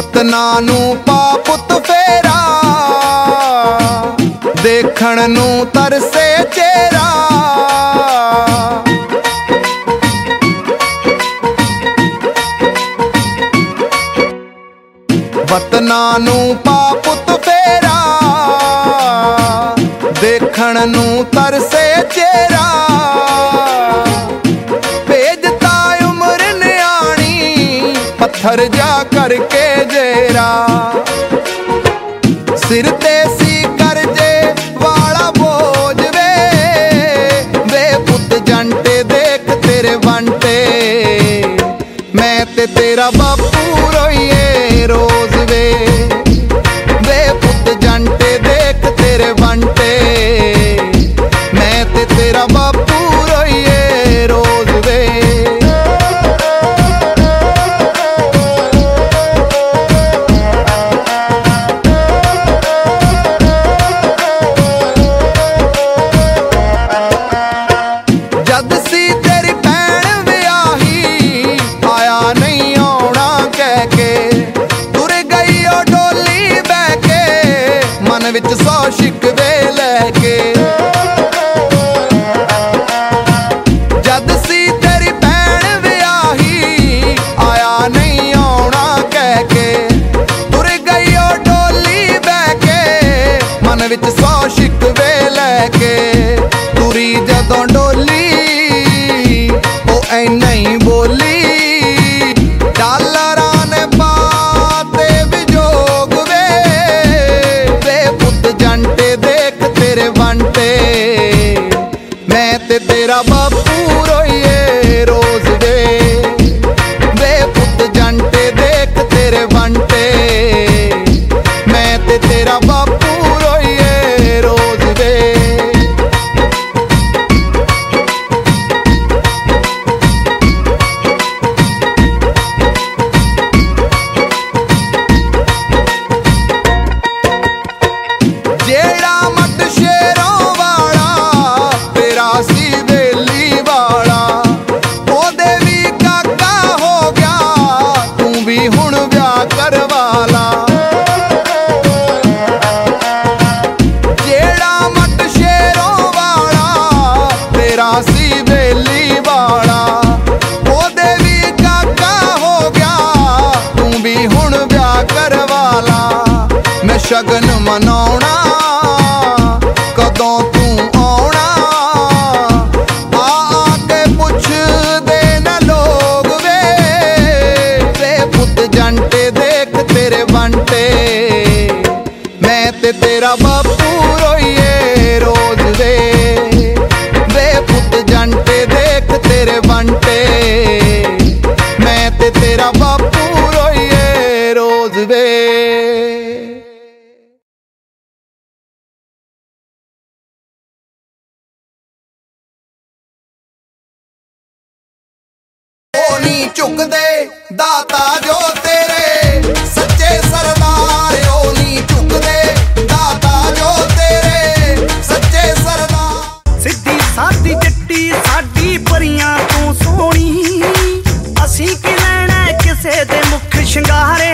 ਵਤਨਾਂ ਨੂੰ ਪਾ ਪੁੱਤ ਫੇਰਾ, ਦੇਖਣ ਨੂੰ ਤਰਸੇ ਚਿਹਰਾ। ਵਤਨਾਂ ਨੂੰ ਪਾ ਪੁੱਤ ਫੇਰਾ, ਦੇਖਣ ਨੂੰ ਤਰਸੇ ਚਿਹਰਾ। ਭੇਜਤਾ ਉਮਰ ਨਿਆਣੀ, ਪੱਥਰ ਜਾ ਕਰਕੇ ਜੇਰਾ। ਸਿਰ ਤੇ ਸੀ ਕਰਜੇ ਵਾਲਾ ਬੋਝ ਵੇ, ਵੇ ਪੁੱਤ ਜੰਟੇ ਦੇਖ ਤੇਰੇ ਬੰਟੇ। ਮੈਂ ਤੇ ਤੇਰਾ ਬਾਪੂ ਰੋਈਏ ਰੋਜ਼ ਵੇ, ਵੇ ਪੁੱਤ ਜੰਟੇ ਦੇਖ ਤੇਰੇ ਬੰਟੇ। ਮੈਂ ਤੇ ਤੇਰਾ ਬਾਪੂ ਰੋਈਏ ਰੋਜ਼ ਵੇ। ਜਦ ਸੀ ਤੇਰੀ ਭੈਣ ਵਿਆਹੀ, ਆਇਆ ਨਹੀਂ ਆਉਣਾ ਕਹਿ ਕੇ, ਤੁਰ ਗਈ ਉਹ ਡੋਲੀ ਬਹਿ ਕੇ, ਮਨ ਵਿੱਚ 100 ਸ਼ਿਕਵੇ ਲੈ ਕੇ। ਜਦ ਸੀ ਤੇਰੀ ਭੈਣ ਵਿਆਹੀ, ਆਇਆ ਨਹੀਂ ਆਉਣਾ ਕਹਿ ਕੇ, ਤੁਰ ਗਈ ਉਹ ਡੋਲੀ ਬਹਿ ਕੇ, ਮਨ ਵਿੱਚ 100 ਸ਼ਿਕਵੇ ਲੈ ਕੇ। ਤੁਰੀ ਜਦੋਂ ਡੋਲੀ ਉਹ ਐਨਾ ਹੀ ਬੋਲੀ, ਡਾਲਰਾਂ ਨੇ ਪਾਤੇ ਵਿਜੋਗ ਵੇ, ਵੇ ਪੁੱਤ ਜੰਟੇ ਦੇਖ ਤੇਰੇ ਬੰਟੇ। ਮੈਂ ਤੇ ਤੇਰਾ ਬਾਪੂ ਰੋਈਏ ਰੋਜ਼ ਵੇ, ਵੇ ਪੁੱਤ ਜੰਟੇ ਦੇਖ ਤੇਰੇ ਬੰਟੇ। ਮੈਂ ਤੇ ਤੇਰਾ ਬਾਪੂ ਰੋਈਏ ਰੋਜ਼ ਵੇ। ਜਿਹੜਾ ਮੱਟ ਸ਼ੇਰੋਂ ਵਾਲਾ ਤੇਰਾ ਸੀ ਵੇਲੀ ਵਾਲਾ, ਉਹਦੇ ਵੀ ਕਾਕਾ ਹੋ ਗਿਆ, ਤੂੰ ਵੀ ਹੁਣ ਵਿਆਹ ਕਰਵਾ ਲਾ। ਜਿਹੜਾ ਮੱਟ ਸ਼ੇਰੋਂ ਵਾਲਾ ਤੇਰਾ ਸੀ ਵੇਲੀ ਵਾਲਾ, ਉਹਦੇ ਵੀ ਕਾਕਾ ਹੋ ਗਿਆ, ਤੂੰ ਵੀ ਹੁਣ ਵਿਆਹ ਕਰਵਾ ਲਾ। ਮੈਂ ਸ਼ਗਨ ਮਨਾਉਣਾ, ਕਦੋਂ ਤੂੰ ਆਉਣਾ, ਆ ਕੇ ਪੁੱਛਦੇ ਨਾ ਲੋਗ ਵੇ, ਵੇ ਪੁੱਤ ਜੰਟੇ ਦੇਖ ਤੇਰੇ ਬੰਟੇ। ਮੈਂ ਤੇ ਤੇਰਾ ਬਾਪੂ ਰੋਈਏ ਰੋਜ਼ ਵੇ, ਵੇ ਪੁੱਤ ਜੰਟੇ ਦੇਖ ਤੇਰੇ ਬੰਟੇ। ਮੈਂ ਤੇ ਤੇਰਾ ਬਾਪੂ ਰੋਈਏ ਰੋਜ਼ ਵੇ। ਉਹ ਨਹੀਂ ਝੁਕਦੇ ਦਾਤਾ ਜੋ ਤੇਰੇ ਸੱਚੇ ਸਰਦਾਰ, ਉਹ ਨਹੀਂ ਝੁਕਦੇ ਦਾਤਾ ਜੋ ਤੇਰੇ ਸੱਚੇ ਸਰਦਾਰ। ਸਿੱਧੀ ਸਾਦੀ ਜੱਟੀ ਸਾਡੀ ਪਰੀਆਂ ਤੋਂ ਸੋਹਣੀ, ਅਸੀਂ ਕੀ ਲੈਣਾ ਕਿਸੇ ਦੇ ਮੁੱਖ ਸ਼ਿੰਗਾਰੇ।